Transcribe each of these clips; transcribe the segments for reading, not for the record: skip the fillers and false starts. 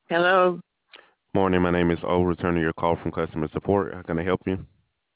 Hello. Morning, my name is O, returning your call from customer support. How can I help you?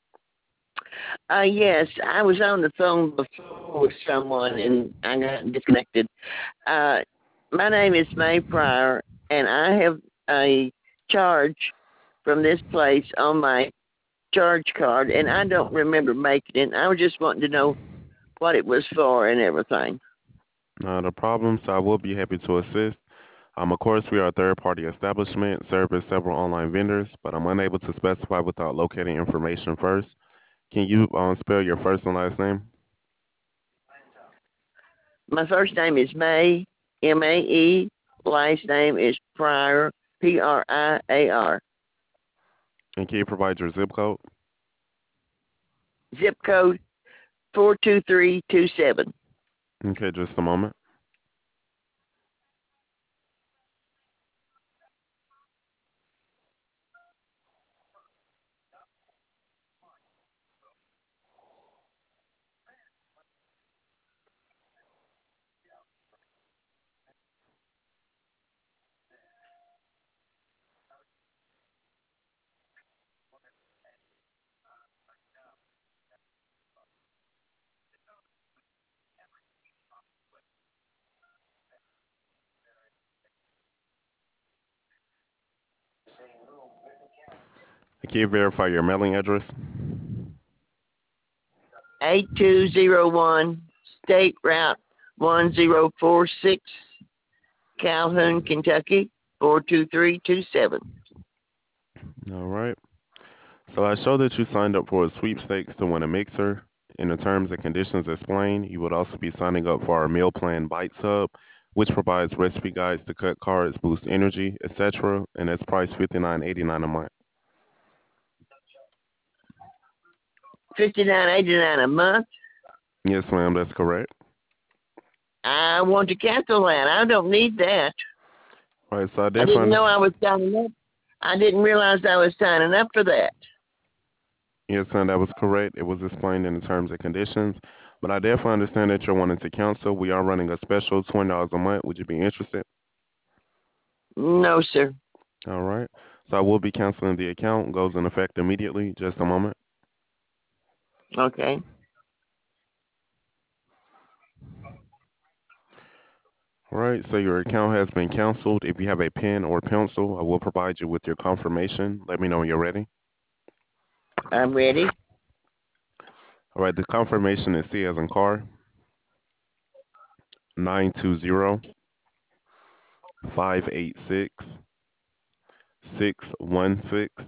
Yes, I was on the phone before with someone and I got disconnected. Uh, my name is May Pryor, and I have a charge from this place on my charge card, and I don't remember making it. I was just wanting to know what it was for and everything. Not a problem, so I will be happy to assist. Of course, we are a third-party establishment, service several online vendors, but I'm unable to specify without locating information first. Can you spell your first and last name? My first name is May, Mae. Last name is Pryor, Priar. And can you provide your zip code? Zip code 42327. Okay, just a moment. Can you verify your mailing address? 8201 State Route 1046, Calhoun, Kentucky 42327. All right. So I show that you signed up for a sweepstakes to win a mixer. In the terms and conditions explained, you would also be signing up for our meal plan Bite Sub, which provides recipe guides to cut carbs, boost energy, etc. And that's priced $59.89 a month. 59.89 a month. Yes, ma'am, that's correct. I want to cancel that. I don't need that. All right, so I I definitely didn't know understand. I was signing up. I didn't realize I was signing up for that. Yes, ma'am, that was correct. It was explained in the terms and conditions. But I definitely understand that you're wanting to cancel. We are running a special $20 a month. Would you be interested? No, sir. All right. So I will be canceling the account. Goes in effect immediately. Just a moment. Okay. All right, so your account has been canceled. If you have a pen or pencil, I will provide you with your confirmation. Let me know when you're ready. I'm ready. All right, the confirmation is C as in car, 920-586-616.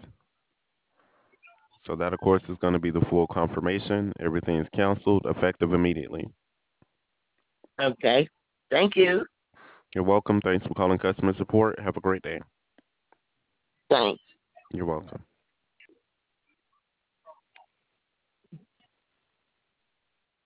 So that, of course, is going to be the full confirmation. Everything is canceled, effective immediately. Okay. Thank you. You're welcome. Thanks for calling customer support. Have a great day. Thanks. You're welcome.